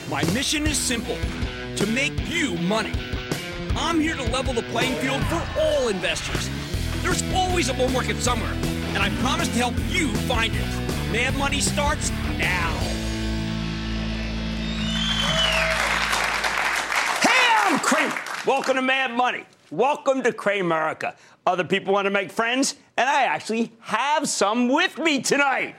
My mission is simple, to make you money. I'm here to level the playing field for all investors. There's always a bull market somewhere, and I promise to help you find it. Mad Money starts now. Hey, I'm Cramer. Welcome to Mad Money. Welcome to Cramerica. Other people want to make friends, and I actually have some with me tonight.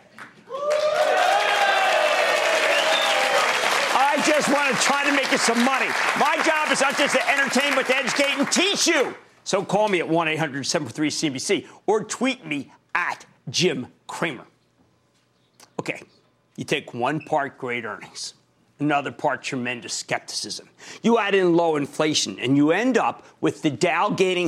I just want to try to make you some money. My job is not just to entertain, but to educate and teach you. So call me at 1-800-743-CNBC or tweet me at Jim Cramer. Okay, you take one part great earnings, another part tremendous skepticism. You add in low inflation, and you end up with the Dow gaining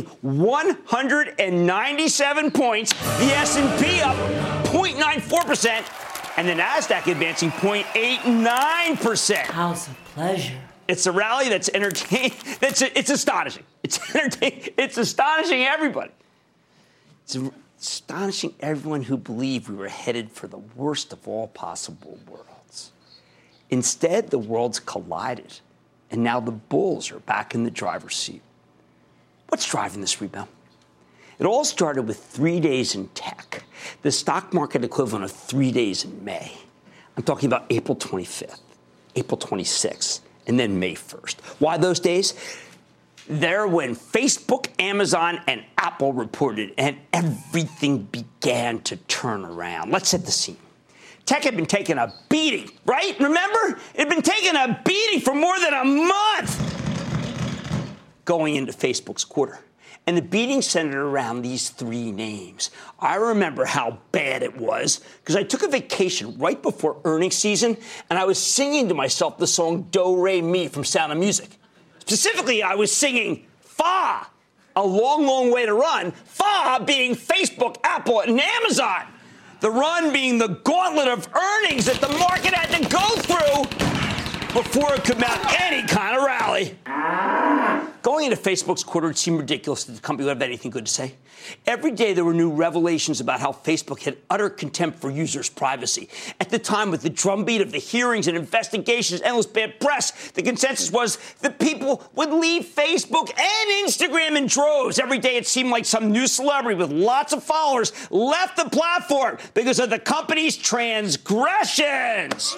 197 points, the S&P up 0.94%, and the Nasdaq advancing 0.89%. House of pleasure. It's a rally that's entertaining. It's astonishing. It's entertaining. It's astonishing everybody. It's astonishing everyone who believed we were headed for the worst of all possible worlds. Instead, the worlds collided, and now the bulls are back in the driver's seat. What's driving this rebound? It all started with 3 days in tech, the stock market equivalent of 3 days in May. I'm talking about April 25th, April 26th, and then May 1st. Why those days? They're when Facebook, Amazon, and Apple reported, and everything began to turn around. Let's set the scene. Tech had been taking a beating, right? Remember? It had been taking a beating for more than a month going into Facebook's quarter. And the beating centered around these three names. I remember how bad it was because I took a vacation right before earnings season, and I was singing to myself the song Do Re Mi from Sound of Music. Specifically, I was singing Fa, a long, long way to run, Fa being Facebook, Apple, and Amazon. The run being the gauntlet of earnings that the market had to go through before it could mount any kind of rally. Going into Facebook's quarter, it seemed ridiculous that the company would have anything good to say. Every day there were new revelations about how Facebook had utter contempt for users' privacy. At the time, with the drumbeat of the hearings and investigations, endless bad press, the consensus was that people would leave Facebook and Instagram in droves. Every day it seemed like some new celebrity with lots of followers left the platform because of the company's transgressions.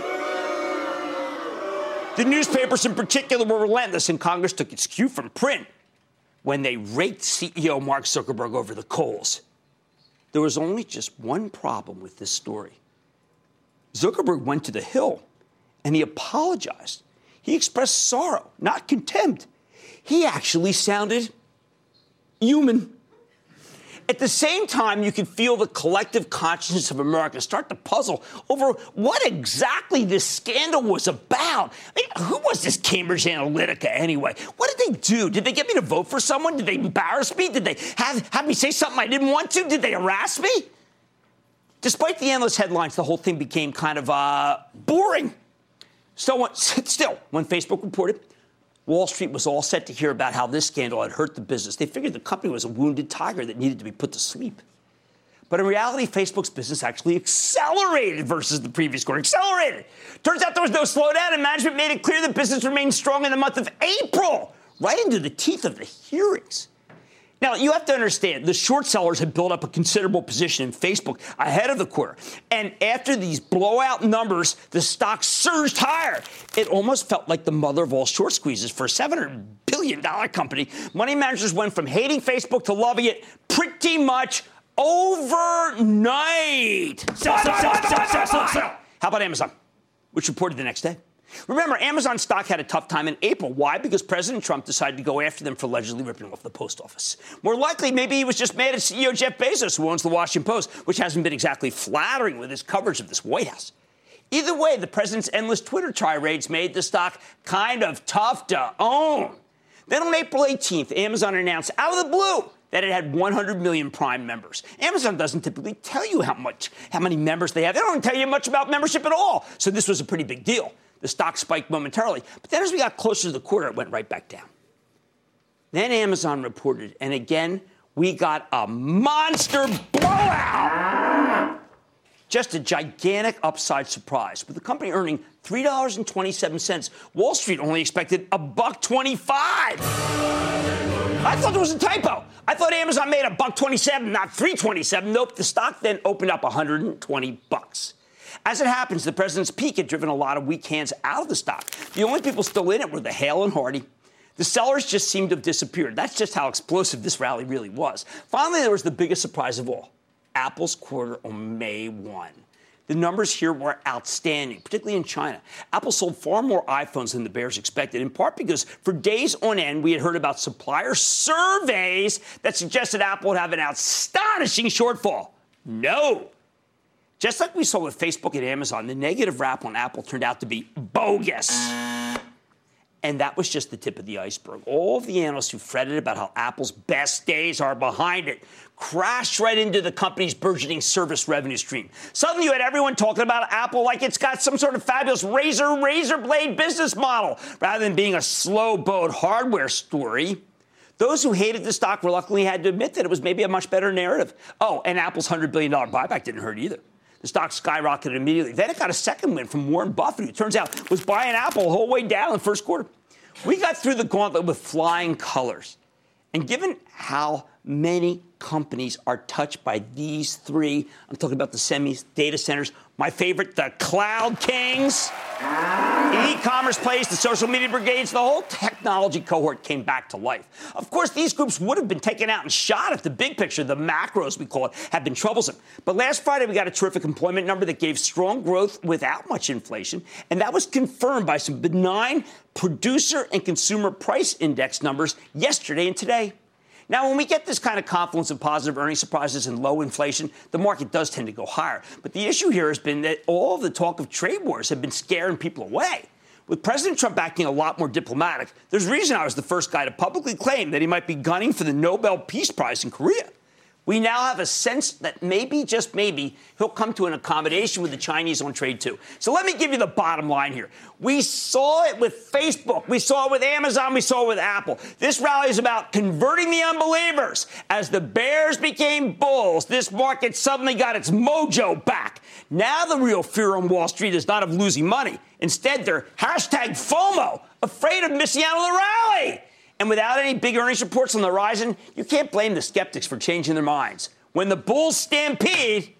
The newspapers in particular were relentless, and Congress took its cue from print when they raked CEO Mark Zuckerberg over the coals. There was only just one problem with this story. Zuckerberg went to the Hill, and he apologized. He expressed sorrow, not contempt. He actually sounded human. At the same time, you could feel the collective consciousness of America start to puzzle over what exactly this scandal was about. I mean, who was this Cambridge Analytica anyway? What did they do? Did they get me to vote for someone? Did they embarrass me? Did they have me say something I didn't want to? Did they harass me? Despite the endless headlines, the whole thing became kind of boring. Still, when Facebook reported, Wall Street was all set to hear about how this scandal had hurt the business. They figured the company was a wounded tiger that needed to be put to sleep. But in reality, Facebook's business actually accelerated versus the previous quarter. Accelerated. Turns out there was no slowdown, and management made it clear the business remained strong in the month of April, right into the teeth of the hearings. Now, you have to understand, the short sellers had built up a considerable position in Facebook ahead of the quarter. And after these blowout numbers, the stock surged higher. It almost felt like the mother of all short squeezes for a $700 billion company. Money managers went from hating Facebook to loving it pretty much overnight. Sell. How about Amazon, which reported the next day? Remember, Amazon stock had a tough time in April. Why? Because President Trump decided to go after them for allegedly ripping off the post office. More likely, maybe he was just mad at CEO Jeff Bezos, who owns the Washington Post, which hasn't been exactly flattering with his coverage of this White House. Either way, the president's endless Twitter tirades made the stock kind of tough to own. Then on April 18th, Amazon announced out of the blue that it had 100 million Prime members. Amazon doesn't typically tell you how many members they have. They don't tell you much about membership at all. So this was a pretty big deal. The stock spiked momentarily. But then as we got closer to the quarter, it went right back down. Then Amazon reported, and again, we got a monster blowout. Just a gigantic upside surprise, with the company earning $3.27. Wall Street only expected $1.25. I thought there was a typo. I thought Amazon made $1.27, not $3.27. Nope, the stock then opened up $120. As it happens, the president's peak had driven a lot of weak hands out of the stock. The only people still in it were the Hale and Hardy. The sellers just seemed to have disappeared. That's just how explosive this rally really was. Finally, there was the biggest surprise of all. Apple's quarter on May 1. The numbers here were outstanding, particularly in China. Apple sold far more iPhones than the bears expected, in part because for days on end, we had heard about supplier surveys that suggested Apple would have an astonishing shortfall. No. Just like we saw with Facebook and Amazon, the negative rap on Apple turned out to be bogus. And that was just the tip of the iceberg. All of the analysts who fretted about how Apple's best days are behind it crashed right into the company's burgeoning service revenue stream. Suddenly you had everyone talking about Apple like it's got some sort of fabulous razor blade business model, rather than being a slow boat hardware story. Those who hated the stock reluctantly had to admit that it was maybe a much better narrative. Oh, and Apple's $100 billion buyback didn't hurt either. The stock skyrocketed immediately. Then it got a second win from Warren Buffett, who turns out was buying Apple the whole way down in the first quarter. We got through the gauntlet with flying colors. And given how many companies are touched by these three, I'm talking about the semis, data centers, my favorite, the cloud kings, e-commerce plays, the social media brigades, the whole technology cohort came back to life. Of course, these groups would have been taken out and shot if the big picture, the macros we call it, had been troublesome. But last Friday, we got a terrific employment number that gave strong growth without much inflation, and that was confirmed by some benign producer and consumer price index numbers yesterday and today. Now, when we get this kind of confluence of positive earnings surprises and low inflation, the market does tend to go higher. But the issue here has been that all of the talk of trade wars have been scaring people away. With President Trump acting a lot more diplomatic, there's a reason I was the first guy to publicly claim that he might be gunning for the Nobel Peace Prize in Korea. We now have a sense that maybe, just maybe, he'll come to an accommodation with the Chinese on trade, too. So let me give you the bottom line here. We saw it with Facebook. We saw it with Amazon. We saw it with Apple. This rally is about converting the unbelievers. As the bears became bulls, this market suddenly got its mojo back. Now the real fear on Wall Street is not of losing money. Instead, they're hashtag FOMO, afraid of missing out on the rally. And without any big earnings reports on the horizon, you can't blame the skeptics for changing their minds. When the bulls stampede,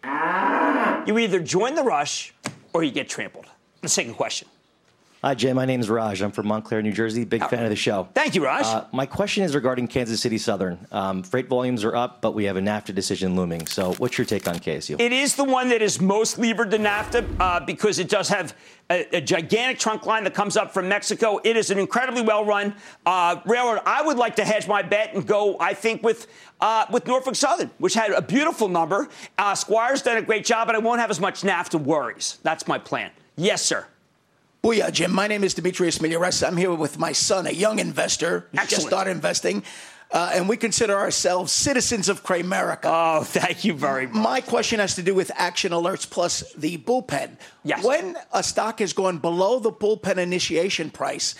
you either join the rush or you get trampled. Let's take a question. Hi, Jim. My name is Raj. I'm from Montclair, New Jersey. Big fan of the show. Thank you, Raj. My question is regarding Kansas City Southern. Freight volumes are up, but we have a NAFTA decision looming. So what's your take on KSU? It is the one that is most levered to NAFTA because it does have a gigantic trunk line that comes up from Mexico. It is an incredibly well-run railroad. I would like to hedge my bet and go, I think, with Norfolk Southern, which had a beautiful number. Squire's done a great job, but I won't have as much NAFTA worries. That's my plan. Yes, sir. Booyah, Jim. My name is Demetrius Miliares. I'm here with my son, a young investor who just started investing. And we consider ourselves citizens of Cramerica. Oh, thank you very much. My question has to do with action alerts plus the bullpen. Yes. When a stock has gone below the bullpen initiation price,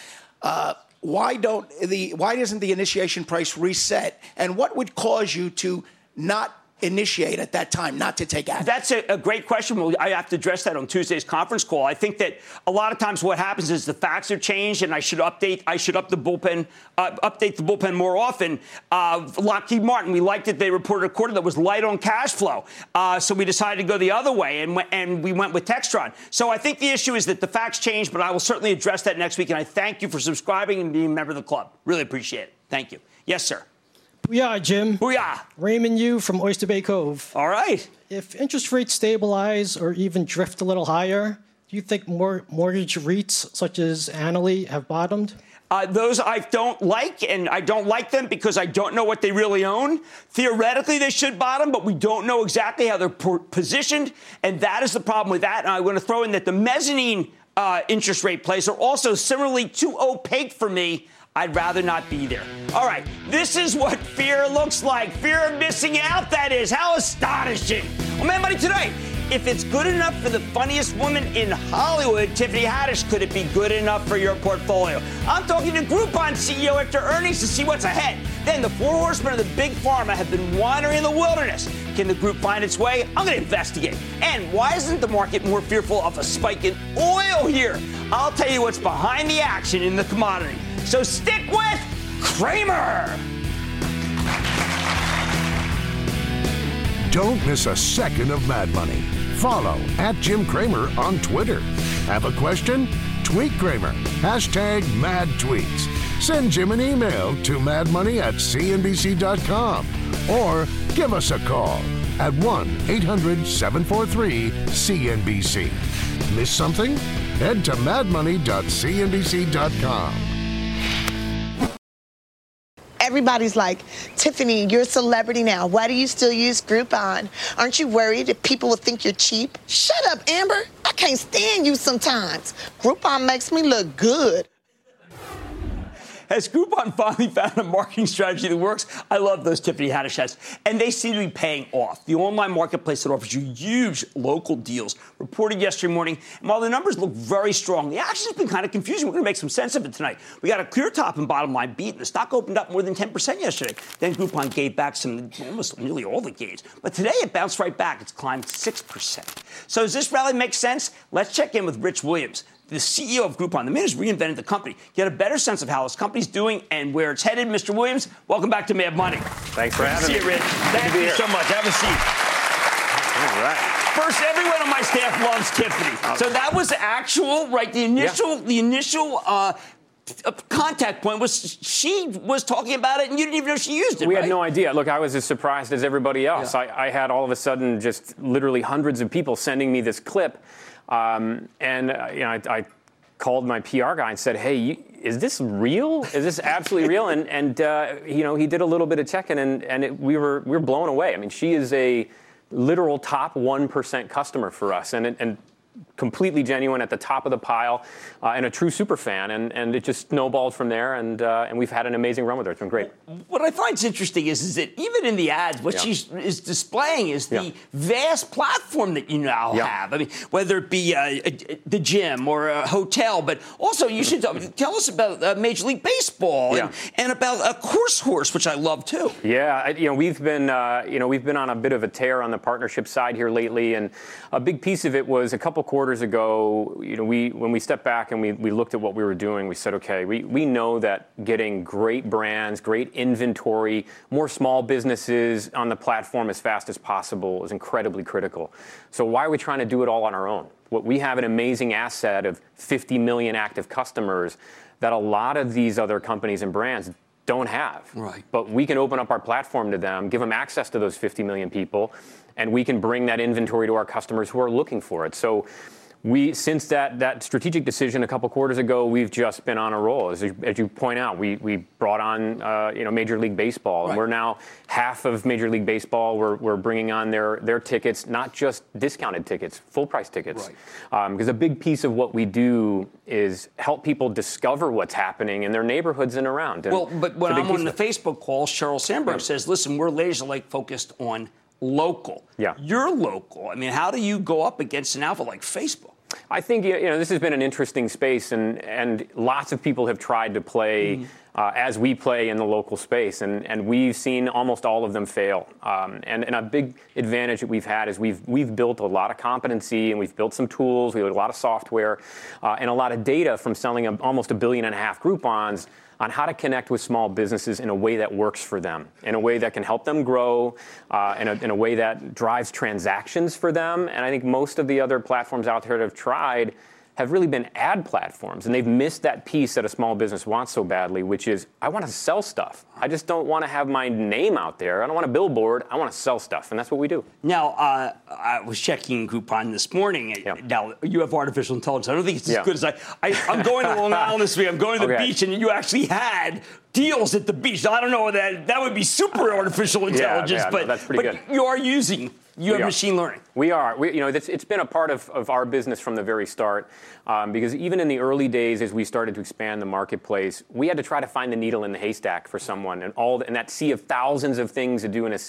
why doesn't the initiation price reset? And what would cause you to not initiate at that time, not to take action? That's a great question. Well, I have to address that on Tuesday's conference call. I think that a lot of times what happens is the facts are changed, and I should update the bullpen more often. Lockheed Martin, we liked it. They reported a quarter that was light on cash flow, so we decided to go the other way, and we went with Textron. So I think the issue is that the facts changed, but I will certainly address that next week. And I thank you for subscribing and being a member of the club. Really appreciate it. Thank you. Yes, sir. Booyah, Jim. Booyah. Raymond Yu from Oyster Bay Cove. All right. If interest rates stabilize or even drift a little higher, do you think mortgage REITs such as Annaly have bottomed? Those I don't like, and I don't like them because I don't know what they really own. Theoretically, they should bottom, but we don't know exactly how they're positioned, and that is the problem with that. And I'm going to throw in that the mezzanine interest rate plays are also similarly too opaque for me. I'd rather not be there. All right, this is what fear looks like. Fear of missing out, that is. How astonishing. Well, man, buddy, today, if it's good enough for the funniest woman in Hollywood, Tiffany Haddish, could it be good enough for your portfolio? I'm talking to Groupon CEO after earnings to see what's ahead. Then the four horsemen of the big pharma have been wandering in the wilderness. Can the group find its way? I'm going to investigate. And why isn't the market more fearful of a spike in oil here? I'll tell you what's behind the action in the commodity. So stick with Cramer. Don't miss a second of Mad Money. Follow @Jim Cramer on Twitter. Have a question? Tweet Cramer. #MadTweets. Send Jim an email to madmoney@cnbc.com or give us a call at 1-800-743-CNBC. Miss something? Head to madmoney.cnbc.com. Everybody's like, Tiffany, you're a celebrity now. Why do you still use Groupon? Aren't you worried that people will think you're cheap? Shut up, Amber. I can't stand you sometimes. Groupon makes me look good. Has Groupon finally found a marketing strategy that works? I love those Tiffany Haddish hats, and they seem to be paying off. The online marketplace that offers you huge local deals reported yesterday morning, and while the numbers look very strong, the action's been kind of confusing. We're going to make some sense of it tonight. We got a clear top and bottom line beat, and the stock opened up more than 10% yesterday. Then Groupon gave back almost nearly all the gains. But today it bounced right back. It's climbed 6%. So does this rally make sense? Let's check in with Rich Williams, the CEO of Groupon. The man has reinvented the company. Get a better sense of how this company's doing and where it's headed. Mr. Williams, welcome back to Mad Money. Thanks for having me. See you, Rich. Thank you so much. Have a seat. All right. First, everyone on my staff loves Tiffany. So that was actual, right? The initial contact point was she was talking about it, and you didn't even know she used it. We had no idea. Look, I was as surprised as everybody else. Yeah. I had all of a sudden just literally hundreds of people sending me this clip. I called my PR guy and said, "Hey, is this real? Is this absolutely real?" And he did a little bit of checking, and we were blown away. I mean, she is a literal top 1% customer for us, and completely genuine at the top of the pile, and a true super fan, and it just snowballed from there, and we've had an amazing run with her. It's been great. What I find interesting is that even in the ads, what she is displaying is the vast platform that you now have. I mean, whether it be the gym or a hotel, but also you should tell us about Major League Baseball and about a course horse, which I love too. Yeah, we've been on a bit of a tear on the partnership side here lately, and a big piece of it was a couple quarters ago, when we stepped back and we looked at what we were doing, we said, okay, we know that getting great brands, great inventory, more small businesses on the platform as fast as possible is incredibly critical. So why are we trying to do it all on our own? We have an amazing asset of 50 million active customers that a lot of these other companies and brands don't have. Right. But we can open up our platform to them, give them access to those 50 million people, and we can bring that inventory to our customers who are looking for it. So since that strategic decision a couple quarters ago, we've just been on a roll. As you point out, we brought on Major League Baseball, and we're now half of Major League Baseball. We're bringing on their tickets, not just discounted tickets, full price tickets. Because a big piece of what we do is help people discover what's happening in their neighborhoods and around. And but when I'm on the Facebook call, Sheryl Sandberg says, "Listen, we're laser-like focused on local." Yeah. You're local. I mean, how do you go up against an outfit like Facebook? I think this has been an interesting space, and lots of people have tried to play as we play in the local space, and we've seen almost all of them fail. And a big advantage that we've had is we've built a lot of competency, and we've built some tools. We have a lot of software and a lot of data from selling almost 1.5 billion Groupons on how to connect with small businesses in a way that works for them, in a way that can help them grow, in a way that drives transactions for them. And I think most of the other platforms out there that have tried have really been ad platforms, and they've missed that piece that a small business wants so badly, which is, I want to sell stuff. I just don't want to have my name out there. I don't want a billboard. I want to sell stuff, and that's what we do. Now, I was checking Groupon this morning. Now, you have artificial intelligence. I don't think it's as good as I'm going to Long Island this week. I'm going to the beach, and you actually had deals at the beach. Now, I don't know that would be super artificial intelligence, but that's pretty good. You are using. You have machine learning. We are. It's been a part of our business from the very start, because even in the early days, as we started to expand the marketplace, we had to try to find the needle in the haystack for someone, and that sea of thousands of things to do in a city.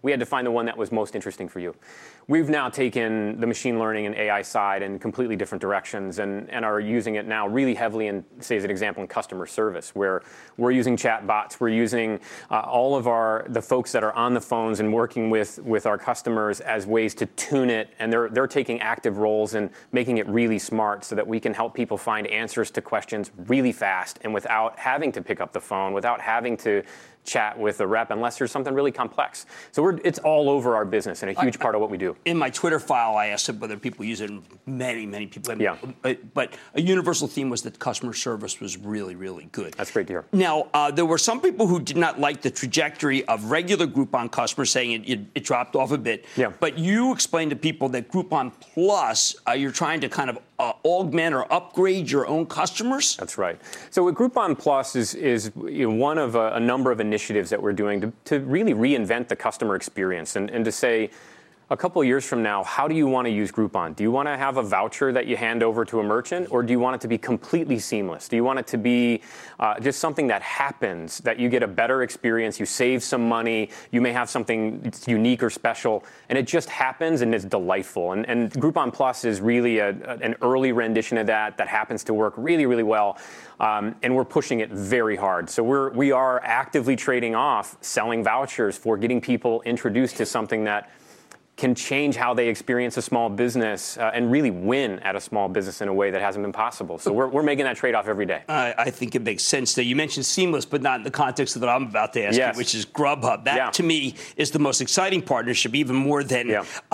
We had to find the one that was most interesting for you. We've now taken the machine learning and AI side in completely different directions and are using it now really heavily in, say as an example, in customer service, where we're using chat bots, we're using all of the folks that are on the phones and working with our customers as ways to tune it, and they're taking active roles and making it really smart so that we can help people find answers to questions really fast and without having to pick up the phone, without having to chat with a rep unless there's something really complex. So it's all over our business and a huge part of what we do. In my Twitter file, I asked whether people use it. Many people. Yeah. But a universal theme was that customer service was really, really good. That's great to hear. Now, there were some people who did not like the trajectory of regular Groupon customers, saying it dropped off a bit. Yeah. But you explained to people that Groupon Plus, you're trying to kind of augment or upgrade your own customers? That's right. So what Groupon Plus is one of a number of initiatives that we're doing to really reinvent the customer experience and to say, a couple of years from now, how do you want to use Groupon? Do you want to have a voucher that you hand over to a merchant, or do you want it to be completely seamless? Do you want it to be just something that happens, that you get a better experience, you save some money, you may have something unique or special, and it just happens and it's delightful. And Groupon Plus is really an early rendition of that happens to work really, really well. And we're pushing it very hard. So we are actively trading off selling vouchers for getting people introduced to something that can change how they experience a small business and really win at a small business in a way that hasn't been possible. So we're making that trade-off every day. I think it makes sense. Now, you mentioned seamless, but not in the context of what I'm about to ask you, which is Grubhub. That, to me, is the most exciting partnership, even more than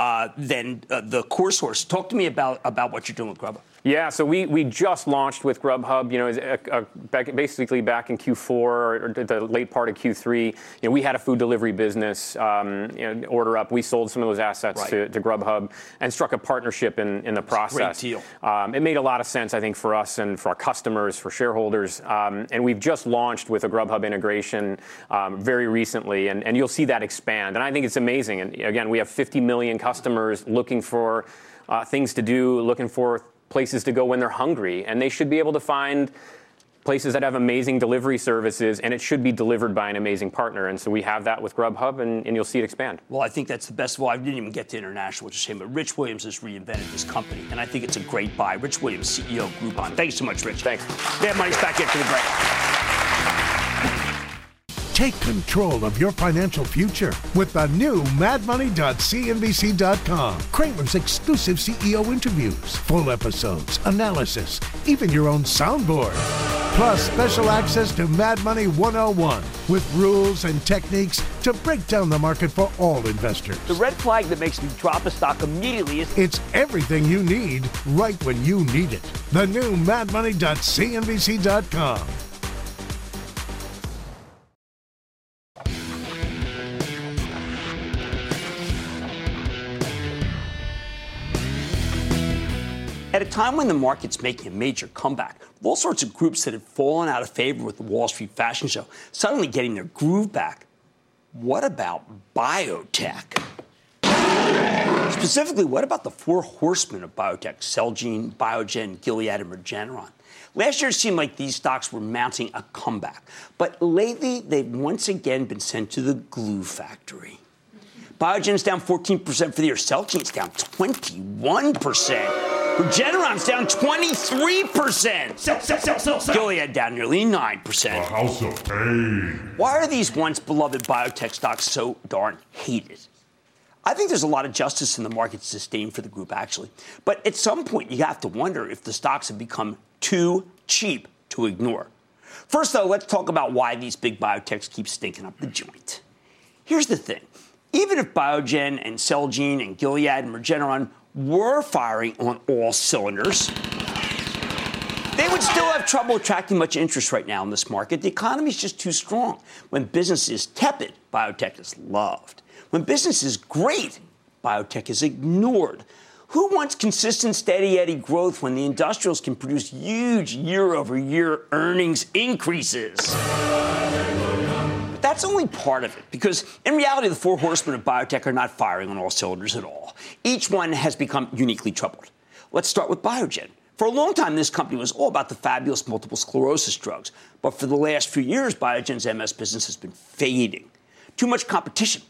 the core source. Talk to me about what you're doing with Grubhub. Yeah, so we just launched with Grubhub, basically back in Q4 or the late part of Q3. We had a food delivery business, Order Up. We sold some of those assets to Grubhub and struck a partnership in the process. Great deal. It made a lot of sense, I think, for us and for our customers, for shareholders. And we've just launched with a Grubhub integration very recently, and you'll see that expand. And I think it's amazing. And again, we have 50 million customers looking for things to do, looking for places to go when they're hungry, and they should be able to find places that have amazing delivery services, and it should be delivered by an amazing partner. And so we have that with Grubhub, and you'll see it expand. Well, I think that's the best of all. I didn't even get to international, which is a shame, but Rich Williams has reinvented this company, and I think it's a great buy. Rich Williams, CEO of Groupon. Thanks so much, Rich. Thanks. Mad Money's back after the break. Take control of your financial future with the new madmoney.cnbc.com. Cramer's exclusive CEO interviews, full episodes, analysis, even your own soundboard. Plus special access to Mad Money 101 with rules and techniques to break down the market for all investors. The red flag that makes me drop a stock immediately is... It's everything you need right when you need it. The new madmoney.cnbc.com. At a time when the market's making a major comeback, with all sorts of groups that had fallen out of favor with the Wall Street fashion show suddenly getting their groove back, what about biotech? Specifically, what about the four horsemen of biotech, Celgene, Biogen, Gilead, and Regeneron? Last year, it seemed like these stocks were mounting a comeback. But lately, they've once again been sent to the glue factory. Biogen's down 14% for the year. Celgene's down 21%. Regeneron's down 23%. Sell. Gilead down nearly 9%. A house of pain. Why are these once beloved biotech stocks so darn hated? I think there's a lot of justice in the market's disdain for the group, actually. But at some point, you have to wonder if the stocks have become too cheap to ignore. First, though, let's talk about why these big biotechs keep stinking up the joint. Here's the thing. Even if Biogen and Celgene and Gilead and Regeneron were firing on all cylinders, they would still have trouble attracting much interest right now in this market. The economy is just too strong. When business is tepid, biotech is loved. When business is great, biotech is ignored. Who wants consistent, steady Eddie growth when the industrials can produce huge year-over-year earnings increases? But that's only part of it, because in reality, the four horsemen of biotech are not firing on all cylinders at all. Each one has become uniquely troubled. Let's start with Biogen. For a long time, this company was all about the fabulous multiple sclerosis drugs. But for the last few years, Biogen's MS business has been fading. Too much competition.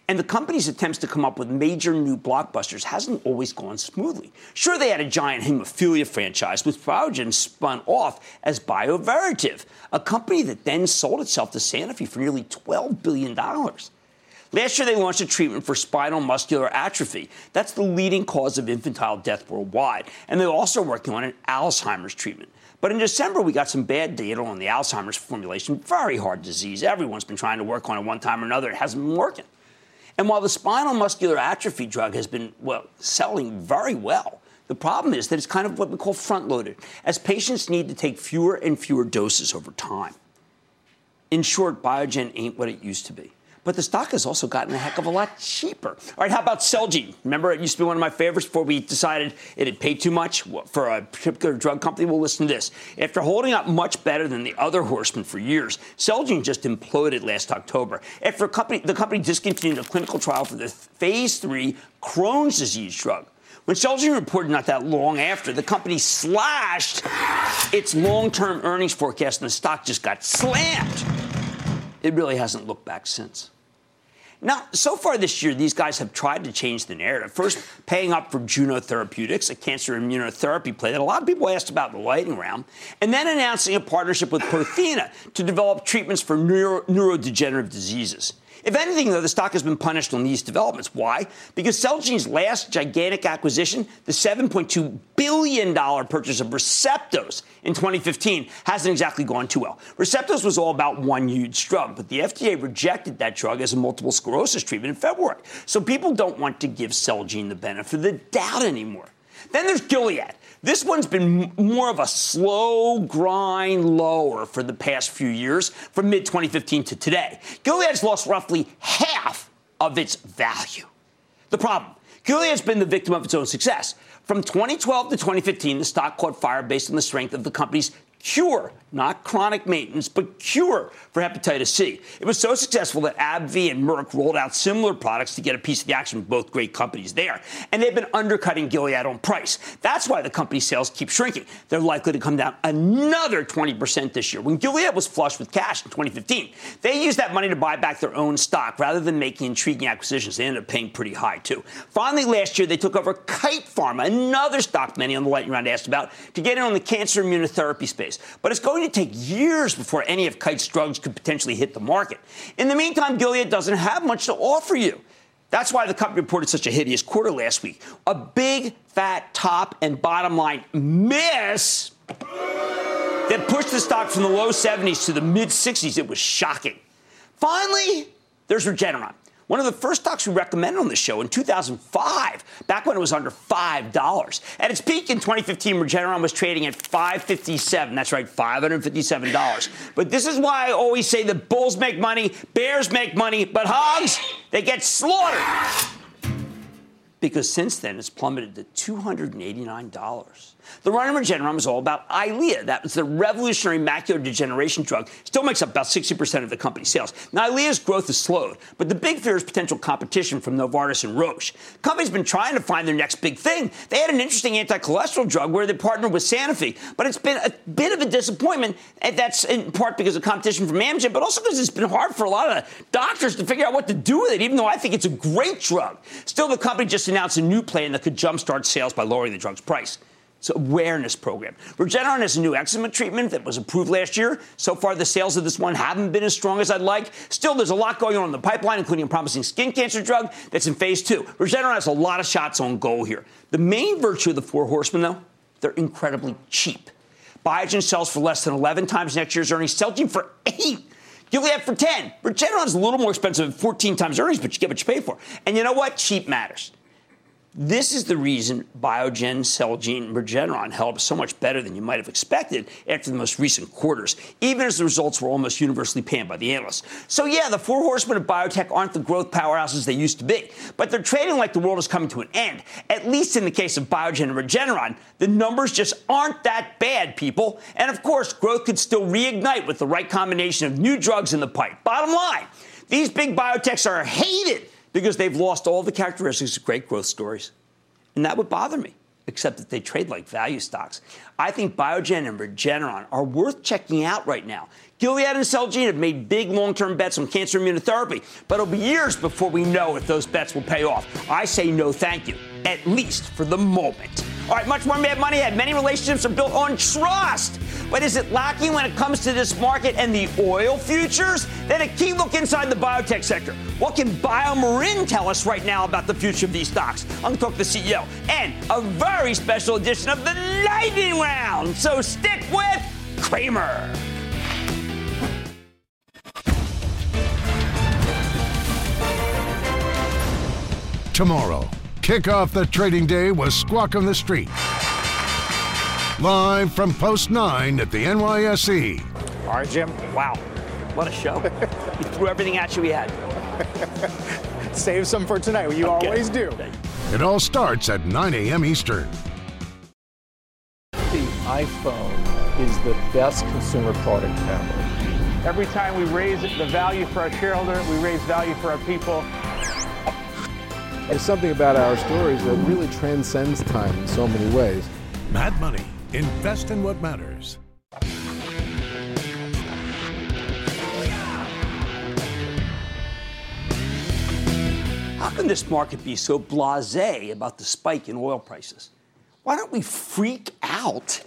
And the company's attempts to come up with major new blockbusters hasn't always gone smoothly. Sure, they had a giant hemophilia franchise, which Biogen spun off as BioVeritiv, a company that then sold itself to Sanofi for nearly $12 billion. Last year, they launched a treatment for spinal muscular atrophy. That's the leading cause of infantile death worldwide. And they're also working on an Alzheimer's treatment. But in December, we got some bad data on the Alzheimer's formulation. Very hard disease. Everyone's been trying to work on it one time or another. It hasn't been working. And while the spinal muscular atrophy drug has been, selling very well, the problem is that it's kind of what we call front-loaded, as patients need to take fewer and fewer doses over time. In short, Biogen ain't what it used to be. But the stock has also gotten a heck of a lot cheaper. All right, how about Celgene? Remember, it used to be one of my favorites before we decided it had paid too much for a particular drug company? Well, listen to this. After holding up much better than the other horsemen for years, Celgene just imploded last October. After the company discontinued a clinical trial for the phase 3 Crohn's disease drug. When Celgene reported not that long after, the company slashed its long-term earnings forecast and the stock just got slammed. It really hasn't looked back since. Now, so far this year, these guys have tried to change the narrative. First, paying up for Juno Therapeutics, a cancer immunotherapy play that a lot of people asked about in the lightning round, and then announcing a partnership with Prothena to develop treatments for neurodegenerative diseases. If anything, though, the stock has been punished on these developments. Why? Because Celgene's last gigantic acquisition, the $7.2 billion purchase of Receptos in 2015, hasn't exactly gone too well. Receptos was all about one huge drug, but the FDA rejected that drug as a multiple sclerosis treatment in February. So people don't want to give Celgene the benefit of the doubt anymore. Then there's Gilead. This one's been more of a slow grind lower for the past few years, from mid-2015 to today. Gilead's lost roughly half of its value. The problem, Gilead's been the victim of its own success. From 2012 to 2015, the stock caught fire based on the strength of the company's cure, not chronic maintenance, but cure for hepatitis C. It was so successful that AbbVie and Merck rolled out similar products to get a piece of the action, both great companies there. And they've been undercutting Gilead on price. That's why the company's sales keep shrinking. They're likely to come down another 20% this year. When Gilead was flush with cash in 2015, they used that money to buy back their own stock rather than making intriguing acquisitions. They ended up paying pretty high, too. Finally, last year, they took over Kite Pharma, another stock many on the lightning round asked about, to get in on the cancer immunotherapy space. But it's going to take years before any of Kite's drugs could potentially hit the market. In the meantime, Gilead doesn't have much to offer you. That's why the company reported such a hideous quarter last week. A big, fat top and bottom line miss that pushed the stock from the low 70s to the mid 60s. It was shocking. Finally, there's Regeneron. One of the first stocks we recommended on the show in 2005, back when it was under $5. At its peak in 2015, Regeneron was trading at $557. That's right, $557. But this is why I always say that bulls make money, bears make money, but hogs, they get slaughtered. Because since then, it's plummeted to $289. The run in Regeneron was all about Eylea. That was the revolutionary macular degeneration drug. Still makes up about 60% of the company's sales. Now, Eylea's growth has slowed, but the big fear is potential competition from Novartis and Roche. The company's been trying to find their next big thing. They had an interesting anti-cholesterol drug where they partnered with Sanofi, but it's been a bit of a disappointment, and that's in part because of competition from Amgen, but also because it's been hard for a lot of doctors to figure out what to do with it, even though I think it's a great drug. Still, the company just announced a new plan that could jumpstart sales by lowering the drug's price. It's an awareness program. Regeneron has a new eczema treatment that was approved last year. So far, the sales of this one haven't been as strong as I'd like. Still, there's a lot going on in the pipeline, including a promising skin cancer drug that's in phase 2. Regeneron has a lot of shots on goal here. The main virtue of the four horsemen, though, they're incredibly cheap. Biogen sells for less than 11 times next year's earnings. Celgene for 8. Gilead for 10. Regeneron's a little more expensive at 14 times earnings, but you get what you pay for. And you know what? Cheap matters. This is the reason Biogen, Celgene, and Regeneron held up so much better than you might have expected after the most recent quarters, even as the results were almost universally panned by the analysts. So, yeah, the four horsemen of biotech aren't the growth powerhouses they used to be, but they're trading like the world is coming to an end. At least in the case of Biogen and Regeneron, the numbers just aren't that bad, people. And, of course, growth could still reignite with the right combination of new drugs in the pipe. Bottom line, these big biotechs are hated because they've lost all the characteristics of great growth stories. And that would bother me except that they trade like value stocks. I think Biogen and Regeneron are worth checking out right now. Gilead and Celgene have made big long-term bets on cancer immunotherapy, but it'll be years before we know if those bets will pay off. I say no thank you, at least for the moment. All right, much more Mad Money ahead. Many relationships are built on trust. But is it lacking when it comes to this market and the oil futures? Then a key look inside the biotech sector. What can BioMarin tell us right now about the future of these stocks? I'm going to talk to the CEO. And a very special edition of the Lightning Round. So stick with Cramer. Tomorrow, kick off the trading day with Squawk on the Street. Live from Post 9 at the NYSE. All right, Jim. Wow. What a show. We threw everything at you we had. Save some for tonight. You always do. It all starts at 9 a.m. Eastern. The iPhone is the best consumer product ever. Every time we raise the value for our shareholder, we raise value for our people. There's something about our stories that really transcends time in so many ways. Mad Money. Invest in what matters. How can this market be so blasé about the spike in oil prices? Why don't we freak out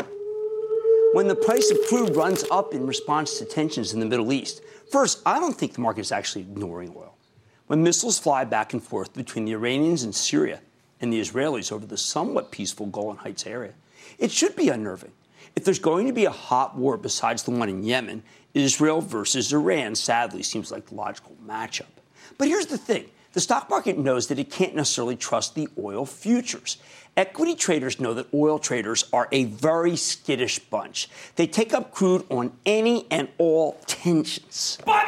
when the price of crude runs up in response to tensions in the Middle East? First, I don't think the market is actually ignoring oil. When missiles fly back and forth between the Iranians in Syria and the Israelis over the somewhat peaceful Golan Heights area, it should be unnerving. If there's going to be a hot war besides the one in Yemen, Israel versus Iran sadly seems like the logical matchup. But here's the thing. The stock market knows that it can't necessarily trust the oil futures. Equity traders know that oil traders are a very skittish bunch. They take up crude on any and all tensions. Buy.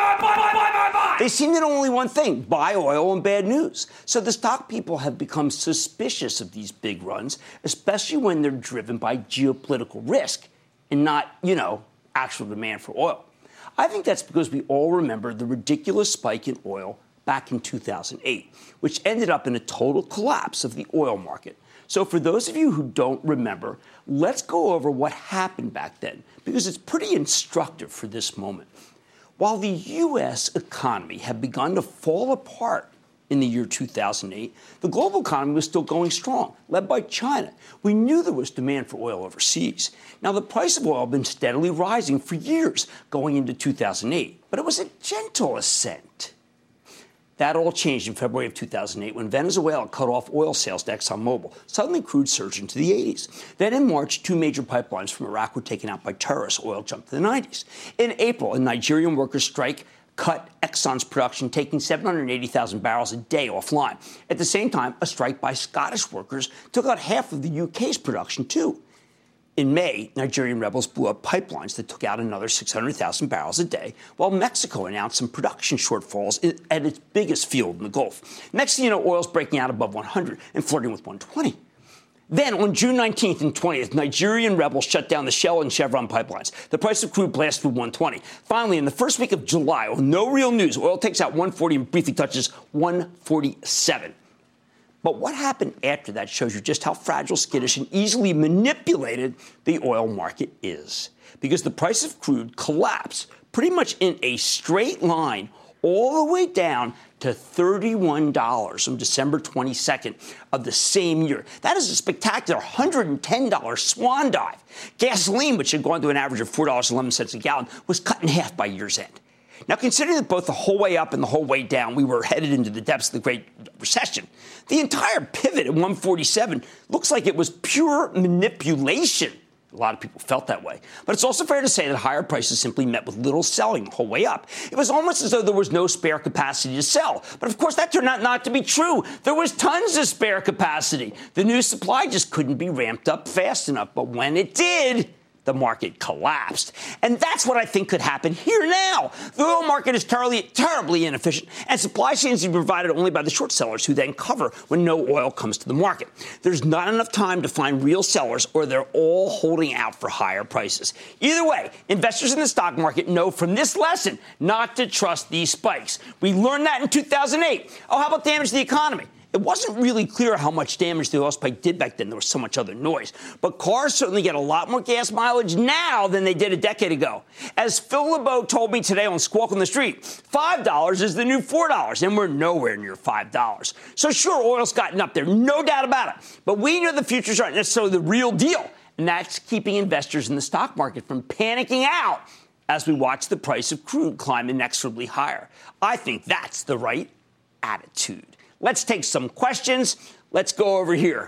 They seem to know only one thing, buy oil and bad news. So the stock people have become suspicious of these big runs, especially when they're driven by geopolitical risk and not, actual demand for oil. I think that's because we all remember the ridiculous spike in oil back in 2008, which ended up in a total collapse of the oil market. So for those of you who don't remember, let's go over what happened back then, because it's pretty instructive for this moment. While the U.S. economy had begun to fall apart in the year 2008, the global economy was still going strong, led by China. We knew there was demand for oil overseas. Now, the price of oil had been steadily rising for years going into 2008, but it was a gentle ascent. That all changed in February of 2008 when Venezuela cut off oil sales to ExxonMobil. Suddenly, crude surged into the 80s. Then in March, 2 major pipelines from Iraq were taken out by terrorists. Oil jumped to the 90s. In April, a Nigerian workers' strike cut Exxon's production, taking 780,000 barrels a day offline. At the same time, a strike by Scottish workers took out half of the UK's production, too. In May, Nigerian rebels blew up pipelines that took out another 600,000 barrels a day, while Mexico announced some production shortfalls at its biggest field in the Gulf. Next thing you know, oil's breaking out above 100 and flirting with 120. Then, on June 19th and 20th, Nigerian rebels shut down the Shell and Chevron pipelines. The price of crude blasted through 120. Finally, in the first week of July, with no real news, oil takes out 140 and briefly touches 147. But what happened after that shows you just how fragile, skittish, and easily manipulated the oil market is. Because the price of crude collapsed pretty much in a straight line all the way down to $31 on December 22nd of the same year. That is a spectacular $110 swan dive. Gasoline, which had gone to an average of $4.11 a gallon, was cut in half by year's end. Now, considering that both the whole way up and the whole way down, we were headed into the depths of the Great Recession, the entire pivot at 147 looks like it was pure manipulation. A lot of people felt that way. But it's also fair to say that higher prices simply met with little selling the whole way up. It was almost as though there was no spare capacity to sell. But of course, that turned out not to be true. There was tons of spare capacity. The new supply just couldn't be ramped up fast enough. But when it did, the market collapsed. And that's what I think could happen here now. The oil market is terribly inefficient, and supply chains are provided only by the short sellers who then cover when no oil comes to the market. There's not enough time to find real sellers, or they're all holding out for higher prices. Either way, investors in the stock market know from this lesson not to trust these spikes. We learned that in 2008. Oh, how about damage to the economy? It wasn't really clear how much damage the oil spike did back then. There was so much other noise. But cars certainly get a lot more gas mileage now than they did a decade ago. As Phil LeBeau told me today on Squawk on the Street, $5 is the new $4, and we're nowhere near $5. So sure, oil's gotten up there, no doubt about it. But we know the futures aren't necessarily the real deal, and that's keeping investors in the stock market from panicking out as we watch the price of crude climb inexorably higher. I think that's the right attitude. Let's take some questions. Let's go over here.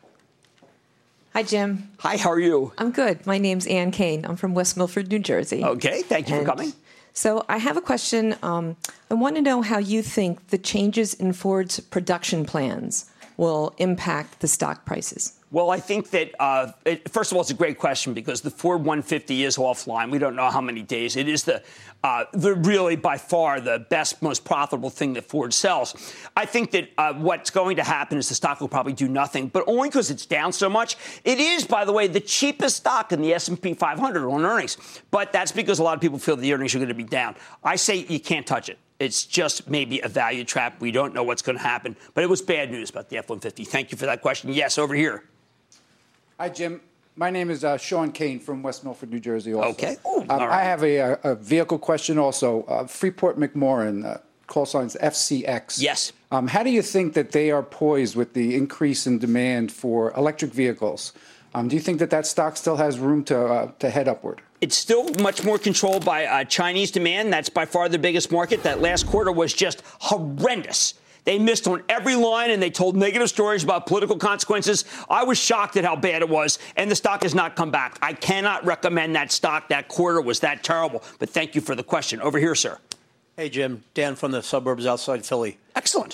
Hi, Jim. Hi, how are you? I'm good. My name's Ann Kane. I'm from West Milford, New Jersey. Okay, thank you for coming. So I have a question. I want to know how you think the changes in Ford's production plans will impact the stock prices. Well, I think that, first of all, it's a great question because the Ford 150 is offline. We don't know how many days. It is the really, by far, the best, most profitable thing that Ford sells. I think that what's going to happen is the stock will probably do nothing, but only because it's down so much. It is, by the way, the cheapest stock in the S&P 500 on earnings, but that's because a lot of people feel the earnings are going to be down. I say you can't touch it. It's just maybe a value trap. We don't know what's going to happen, but it was bad news about the F-150. Thank you for that question. Yes, over here. Hi, Jim. My name is Sean Kane from West Milford, New Jersey. Also. Okay. All right. I have a vehicle question also. Freeport McMoran, call signs FCX. Yes. How do you think that they are poised with the increase in demand for electric vehicles? Do you think that stock still has room to head upward? It's still much more controlled by Chinese demand. That's by far the biggest market. That last quarter was just horrendous. They missed on every line, and they told negative stories about political consequences. I was shocked at how bad it was, and the stock has not come back. I cannot recommend that stock. That quarter was that terrible. But thank you for the question. Over here, sir. Hey, Jim. Dan from the suburbs outside Philly. Excellent.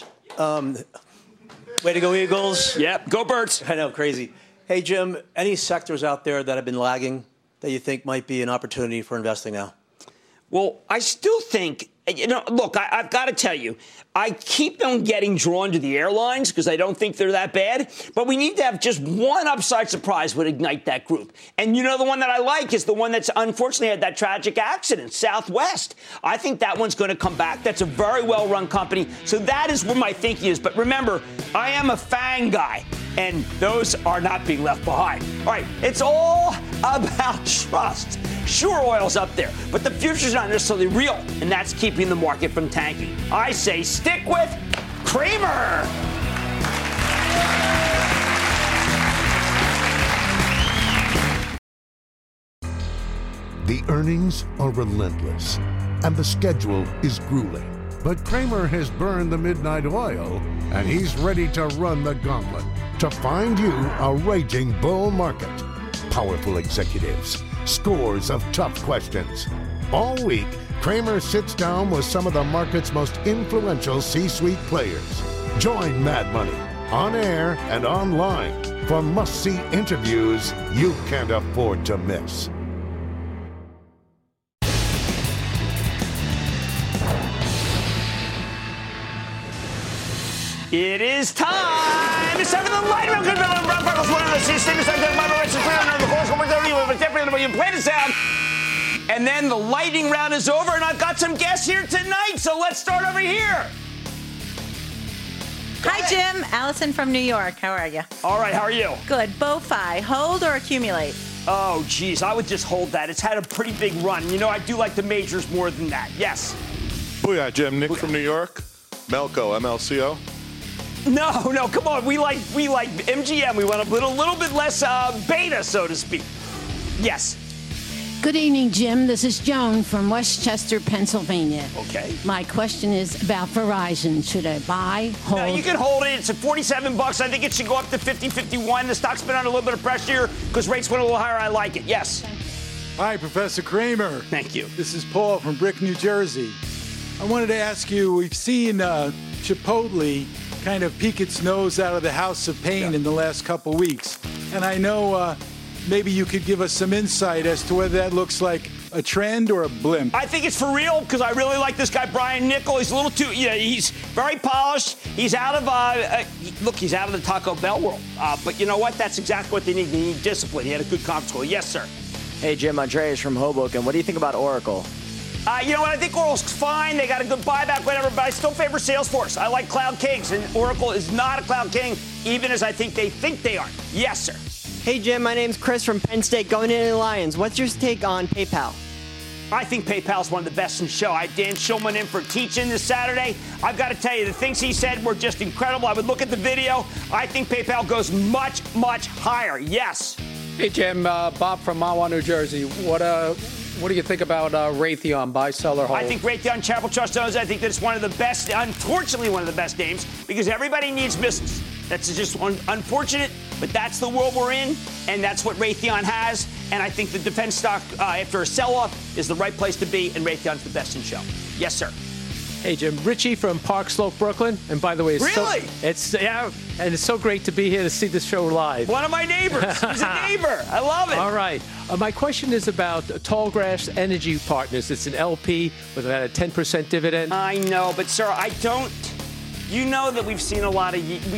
Way to go, Eagles. Yep, go Birds. I know, crazy. Hey, Jim, any sectors out there that have been lagging that you think might be an opportunity for investing now? Well, I still think, look, I've got to tell you, I keep on getting drawn to the airlines because I don't think they're that bad. But we need to have just one upside surprise would ignite that group. And the one that I like is the one that's unfortunately had that tragic accident, Southwest. I think that one's going to come back. That's a very well-run company. So that is where my thinking is. But remember, I am a FANG guy, and those are not being left behind. All right, it's all about trust. Sure, oil's up there, but the future's not necessarily real, and that's keeping the market from tanking. I say stick with Cramer. The earnings are relentless, and the schedule is grueling. But Cramer has burned the midnight oil, and he's ready to run the gauntlet to find you a raging bull market. Powerful executives, scores of tough questions. All week, Cramer sits down with some of the market's most influential C-suite players. Join Mad Money on air and online for must-see interviews you can't afford to miss. It is time. It's time for the light round. And then the lightning round is over, and I've got some guests here tonight. So let's start over here. Hi, Jim. Allison from New York. How are you? All right. How are you? Good. BoFi. Hold or accumulate? Oh, geez. I would just hold that. It's had a pretty big run. I do like the majors more than that. Yes. Booyah, Jim. Nick from New York. Melco, MLCO. No, come on. We like MGM. We want a little bit less beta, so to speak. Yes. Good evening, Jim. This is Joan from Westchester, Pennsylvania. Okay. My question is about Verizon. Should I buy, hold? No, you can hold it. It's at $47. I think it should go up to $50, $51. The stock's been under a little bit of pressure because rates went a little higher. I like it. Yes. Hi, Professor Cramer. Thank you. This is Paul from Brick, New Jersey. I wanted to ask you, we've seen Chipotle kind of peek its nose out of the house of pain in the last couple weeks. And I know maybe you could give us some insight as to whether that looks like a trend or a blimp. I think it's for real because I really like this guy, Brian Niccol. He's a little too, he's very polished. He's out of, he's out of the Taco Bell world. But you know what? That's exactly what they need. They need discipline. He had a good conference call. Yes, sir. Hey, Jim, Andreas from Hoboken. What do you think about Oracle? You know what? I think Oracle's fine. They got a good buyback, whatever, but I still favor Salesforce. I like cloud kings, and Oracle is not a cloud king, even as I think they are. Yes, sir. Hey, Jim, my name's Chris from Penn State, going into the Lions. What's your take on PayPal? I think PayPal is one of the best in the show. I had Dan Schulman in for teaching this Saturday. I've got to tell you, the things he said were just incredible. I would look at the video. I think PayPal goes much, much higher. Yes. Hey, Jim. Bob from Mahwah, New Jersey. What do you think about Raytheon, buy, sell, or hold? I think Raytheon Chapel Trust owns. I think that it's one of the best, unfortunately, one of the best names because everybody needs business. That's just unfortunate, but that's the world we're in, and that's what Raytheon has. And I think the defense stock, after a sell-off, is the right place to be, and Raytheon's the best in show. Yes, sir. Hey, Jim. Richie from Park Slope, Brooklyn. And by the way, it's so great to be here to see this show live. One of my neighbors. He's a neighbor. I love it. All right. My question is about Tallgrass Energy Partners. It's an LP with about a 10% dividend. I know, but sir, I don't. You know that we've seen a lot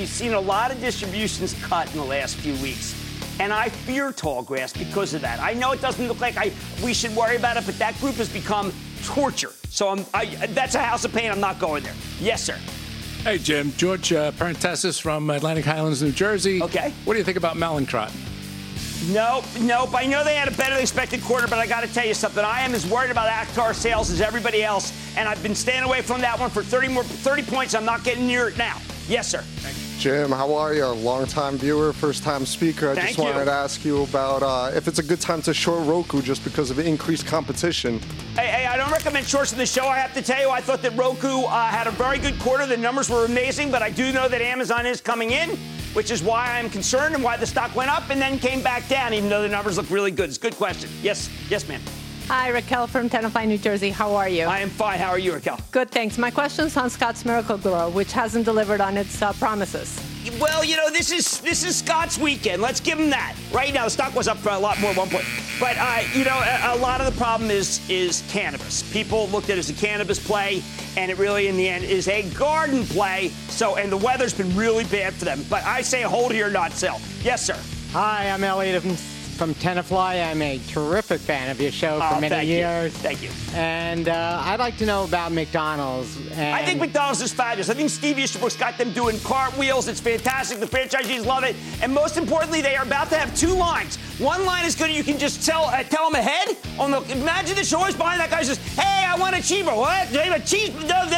of distributions cut in the last few weeks. And I fear Tallgrass because of that. I know it doesn't look like we should worry about it, but that group has become torture. So that's a house of pain. I'm not going there. Yes, sir. Hey, Jim. George Parentesis from Atlantic Highlands, New Jersey. Okay. What do you think about Mallinckrodt? Nope. I know they had a better than expected quarter, but I got to tell you something. I am as worried about Actar sales as everybody else, and I've been staying away from that one for 30 points. I'm not getting near it now. Yes, sir. Jim, how are you? Long-time viewer, first-time speaker. I just wanted to ask you about if it's a good time to short Roku just because of increased competition. Hey, I don't recommend shorts in the show. I have to tell you, I thought that Roku had a very good quarter. The numbers were amazing, but I do know that Amazon is coming in, which is why I'm concerned and why the stock went up and then came back down, even though the numbers look really good. It's a good question. Yes, ma'am. Hi, Raquel from Tenafly, New Jersey. How are you? I am fine. How are you, Raquel? Good, thanks. My question's on Scott's Miracle-Gro, which hasn't delivered on its promises. Well, you know, this is Scott's weekend. Let's give him that. Right now, the stock was up for a lot more at one point. But, a lot of the problem is cannabis. People looked at it as a cannabis play, and it really, in the end, is a garden play. And the weather's been really bad for them. But I say hold here, not sell. Yes, sir. Hi, I'm Elliot from Tenafly. I'm a terrific fan of your show for many years. Thank you. And I'd like to know about McDonald's. I think McDonald's is fabulous. I think Steve Easterbrook's got them doing cartwheels. It's fantastic. The franchisees love it. And most importantly, they are about to have two lines. One line is good. You can just tell them ahead. Imagine the show is behind that guy says, hey, I want a cheeseburger. What? A cheese?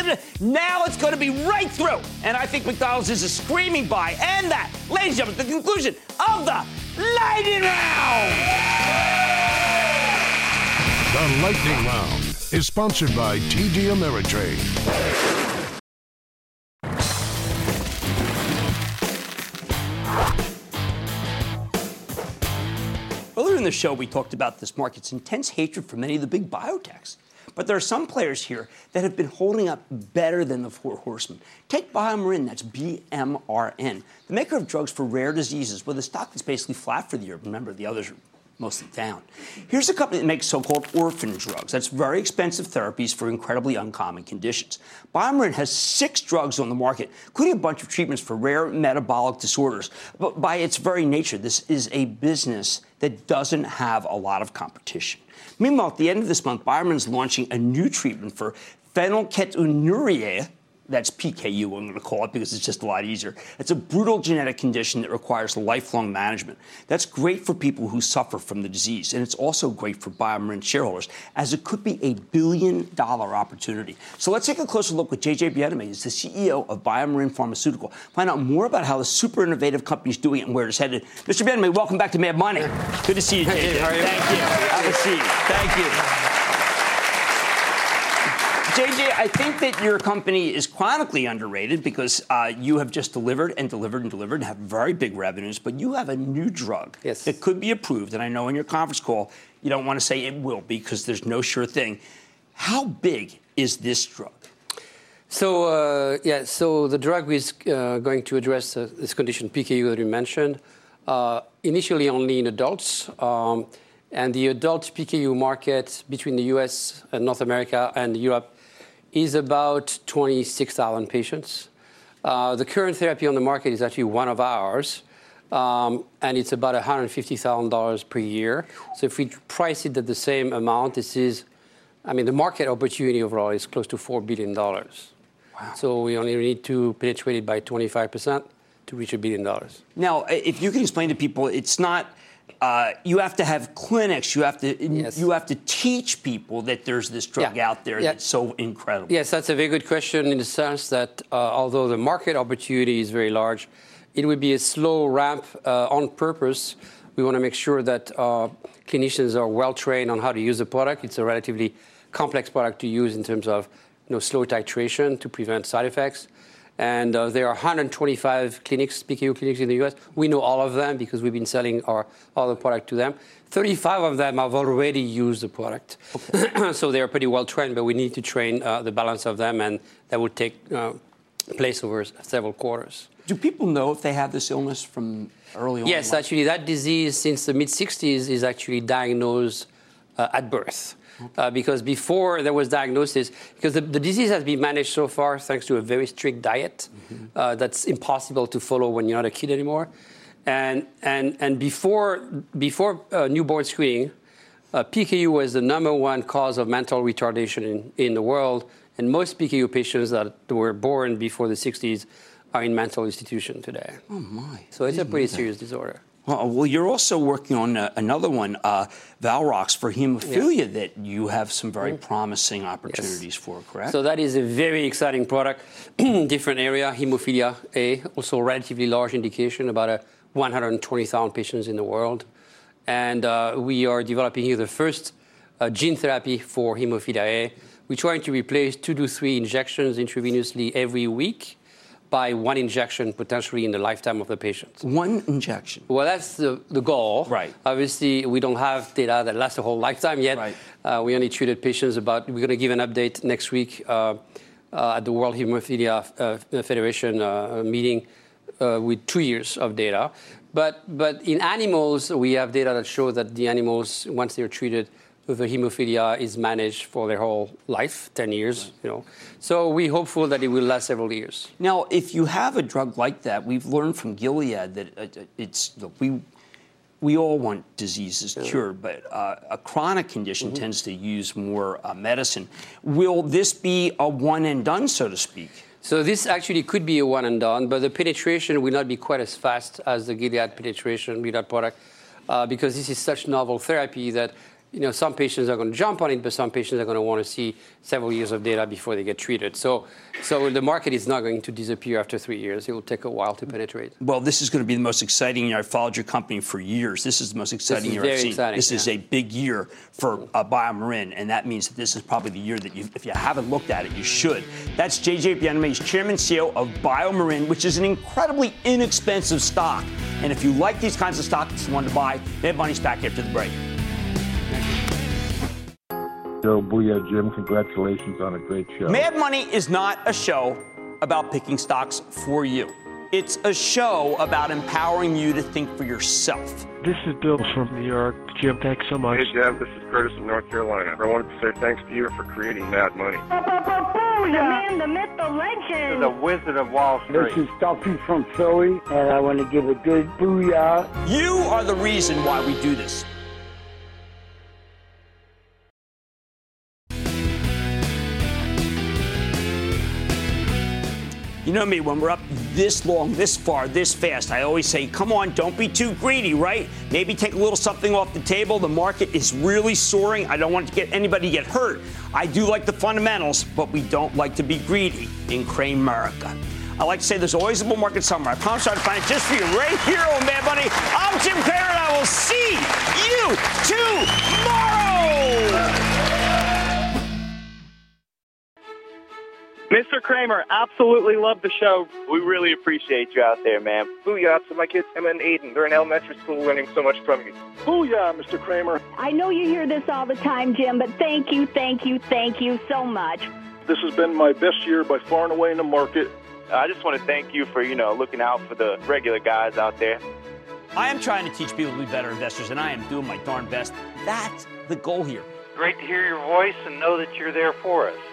Now it's going to be right through. And I think McDonald's is a screaming buy. And that, ladies and gentlemen, the conclusion of the Lightning Round! The Lightning Round is sponsored by TD Ameritrade. Earlier in the show, we talked about this market's intense hatred for many of the big biotechs. But there are some players here that have been holding up better than the Four Horsemen. Take BioMarin, that's BMRN, the maker of drugs for rare diseases, with a stock that's basically flat for the year. Remember, the others are mostly down. Here's a company that makes so-called orphan drugs. That's very expensive therapies for incredibly uncommon conditions. BioMarin has 6 drugs on the market, including a bunch of treatments for rare metabolic disorders. But by its very nature, this is a business that doesn't have a lot of competition. Meanwhile, at the end of this month, BioMarin is launching a new treatment for phenylketonuria. That's PKU, I'm going to call it, because it's just a lot easier. It's a brutal genetic condition that requires lifelong management. That's great for people who suffer from the disease, and it's also great for BioMarin shareholders, as it could be a $1 billion opportunity. So let's take a closer look with JJ Bienaimé. He's the CEO of BioMarin Pharmaceutical. Find out more about how the super innovative company is doing it and where it's headed. Mr. Bienaimé, welcome back to Mad Money. Good to see you, JJ. Hey, how are you? Thank you. Have a seat. Thank you. JJ, I think that your company is chronically underrated because you have just delivered and have very big revenues, but you have a new drug that could be approved. And I know in your conference call, you don't want to say it will be because there's no sure thing. How big is this drug? So the drug is going to address this condition, PKU, that you mentioned, initially only in adults. And the adult PKU market between the U.S. and North America and Europe is about 26,000 patients. The current therapy on the market is actually one of ours, and it's about $150,000 per year. So if we price it at the same amount, this is I mean, the market opportunity overall is close to $4 billion. Wow. So we only need to penetrate it by 25% to reach $1 billion. Now, if you can explain to people, it's not. You have to have clinics. You have to teach people that there's this drug out there that's so incredible. Yes, that's a very good question in the sense that although the market opportunity is very large, it would be a slow ramp on purpose. We want to make sure that clinicians are well trained on how to use the product. It's a relatively complex product to use in terms of slow titration to prevent side effects. And there are 125 clinics, PKU clinics in the U.S. We know all of them because we've been selling our other product to them. 35 of them have already used the product. Okay. So they're pretty well trained, but we need to train the balance of them, and that will take place over several quarters. Do people know if they have this illness from early on? Yes, actually, that disease since the mid-'60s is actually diagnosed at birth. Because before there was diagnosis, because the disease has been managed so far thanks to a very strict diet that's impossible to follow when you're not a kid anymore. And before newborn screening, PKU was the #1 cause of mental retardation in the world. And most PKU patients that were born before the 60s are in mental institution today. Oh, my. So it's a pretty serious disorder. Well, you're also working on another one, Valrox, for hemophilia that you have some very promising opportunities for, correct? So that is a very exciting product. Different area, hemophilia A, also relatively large indication, about 120,000 patients in the world. And we are developing here the first gene therapy for hemophilia A. We're trying to replace 2 to 3 injections intravenously every week by 1 injection potentially in the lifetime of the patient. 1 injection? Well, that's the goal. Right. Obviously, we don't have data that lasts a whole lifetime yet. Right. We only treated patients we're going to give an update next week at the World Hemophilia Federation meeting with 2 years of data. But in animals, we have data that show that the animals, once they're treated with the hemophilia, is managed for their whole life, 10 years. So we're hopeful that it will last several years. Now, if you have a drug like that, we've learned from Gilead that we all want diseases cured, but a chronic condition tends to use more medicine. Will this be a one and done, so to speak? So this actually could be a one and done, but the penetration will not be quite as fast as the Gilead product, because this is such novel therapy that some patients are going to jump on it, but some patients are going to want to see several years of data before they get treated. So the market is not going to disappear after 3 years. It will take a while to penetrate. Well, this is going to be the most exciting year. I've followed your company for years. This is the most exciting year I've seen. This is a big year for BioMarin, and that means that this is probably the year that if you haven't looked at it, you should. That's J.J. Bienaimé. He's chairman and CEO of BioMarin, which is an incredibly inexpensive stock. And if you like these kinds of stocks, it's one to buy. Mad Money's back after the break. Joe, Booyah, Jim, congratulations on a great show. Mad Money is not a show about picking stocks for you. It's a show about empowering you to think for yourself. This is Bill from New York. Jim, thanks so much. Hey, Jim, this is Curtis from North Carolina. I wanted to say thanks to you for creating Mad Money. The man, the myth, the legend. The Wizard of Wall Street. This is Stuffy from Philly, and I want to give a good booyah. You are the reason why we do this. You know me, when we're up this long, this far, this fast, I always say, come on, don't be too greedy, right? Maybe take a little something off the table. The market is really soaring. I don't want to get anybody to get hurt. I do like the fundamentals, but we don't like to be greedy in Cramerica. I like to say there's always a bull market somewhere. I promise I'll find it just for you right here on Mad Money. I'm Jim Cramer, and I will see you tomorrow. Mr. Cramer, absolutely love the show. We really appreciate you out there, man. Booyah to my kids, Emma and Aiden. They're in elementary school learning so much from you. Booyah, Mr. Cramer. I know you hear this all the time, Jim, but thank you so much. This has been my best year by far and away in the market. I just want to thank you for, looking out for the regular guys out there. I am trying to teach people to be better investors, and I am doing my darn best. That's the goal here. Great to hear your voice and know that you're there for us.